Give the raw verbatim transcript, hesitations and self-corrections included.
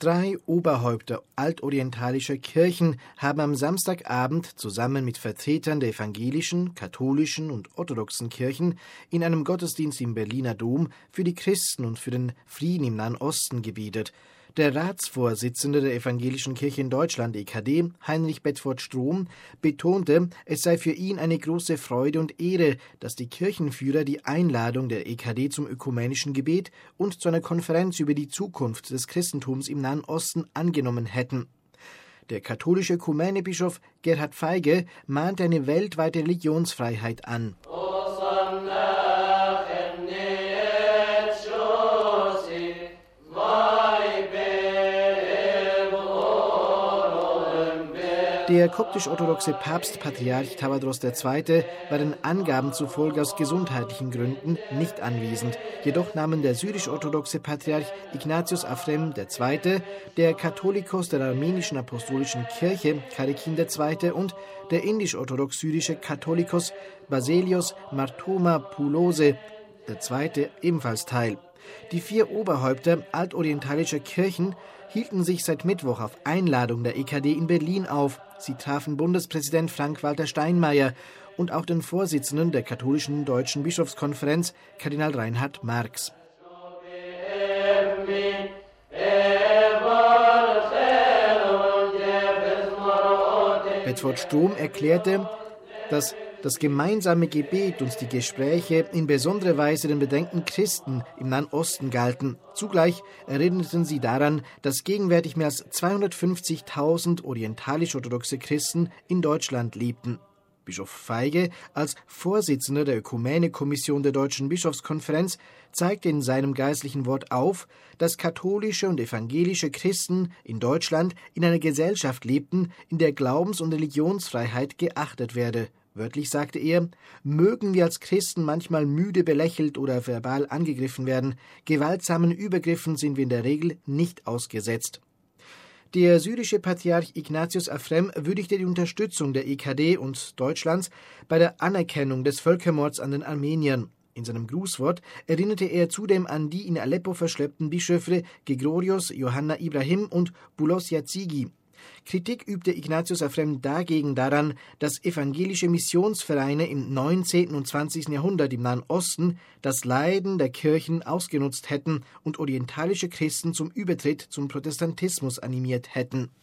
Drei Oberhäupter altorientalischer Kirchen haben am Samstagabend zusammen mit Vertretern der evangelischen, katholischen und orthodoxen Kirchen in einem Gottesdienst im Berliner Dom für die Christen und für den Frieden im Nahen Osten gebetet. Der Ratsvorsitzende der Evangelischen Kirche in Deutschland, E K D, Heinrich Bedford-Strom, betonte, es sei für ihn eine große Freude und Ehre, dass die Kirchenführer die Einladung der E K D zum ökumenischen Gebet und zu einer Konferenz über die Zukunft des Christentums im Nahen Osten angenommen hätten. Der katholische Ökumenebischof Gerhard Feige mahnte eine weltweite Religionsfreiheit an. Der koptisch-orthodoxe Papst Patriarch Tawadros der Zweite war den Angaben zufolge aus gesundheitlichen Gründen nicht anwesend. Jedoch nahmen der syrisch-orthodoxe Patriarch Ignatius Afrem der Zweite, der Katholikos der Armenischen Apostolischen Kirche Charikin der Zweite und der indisch-orthodox-syrische Katholikos Baselios Marthoma-Pulose der Zweite ebenfalls teil. Die vier Oberhäupter altorientalischer Kirchen hielten sich seit Mittwoch auf Einladung der E K D in Berlin auf. Sie trafen Bundespräsident Frank-Walter Steinmeier und auch den Vorsitzenden der katholischen Deutschen Bischofskonferenz, Kardinal Reinhard Marx. Bedford-Strom erklärte, dass das gemeinsame Gebet und die Gespräche in besonderer Weise den Bedenken Christen im Nahen Osten galten. Zugleich erinnerten sie daran, dass gegenwärtig mehr als zweihundertfünfzigtausend orientalisch-orthodoxe Christen in Deutschland lebten. Bischof Feige, als Vorsitzender der Ökumene-Kommission der Deutschen Bischofskonferenz, zeigte in seinem geistlichen Wort auf, dass katholische und evangelische Christen in Deutschland in einer Gesellschaft lebten, in der Glaubens- und Religionsfreiheit geachtet werde. Wörtlich sagte er, mögen wir als Christen manchmal müde belächelt oder verbal angegriffen werden, gewaltsamen Übergriffen sind wir in der Regel nicht ausgesetzt. Der syrische Patriarch Ignatius Afrem würdigte die Unterstützung der E K D und Deutschlands bei der Anerkennung des Völkermords an den Armeniern. In seinem Grußwort erinnerte er zudem an die in Aleppo verschleppten Bischöfe Georgios Johanna Ibrahim und Bulos Yazigi. Kritik übte Ignatius Afrem dagegen daran, dass evangelische Missionsvereine im neunzehnten und zwanzigsten Jahrhundert im Nahen Osten das Leiden der Kirchen ausgenutzt hätten und orientalische Christen zum Übertritt zum Protestantismus animiert hätten.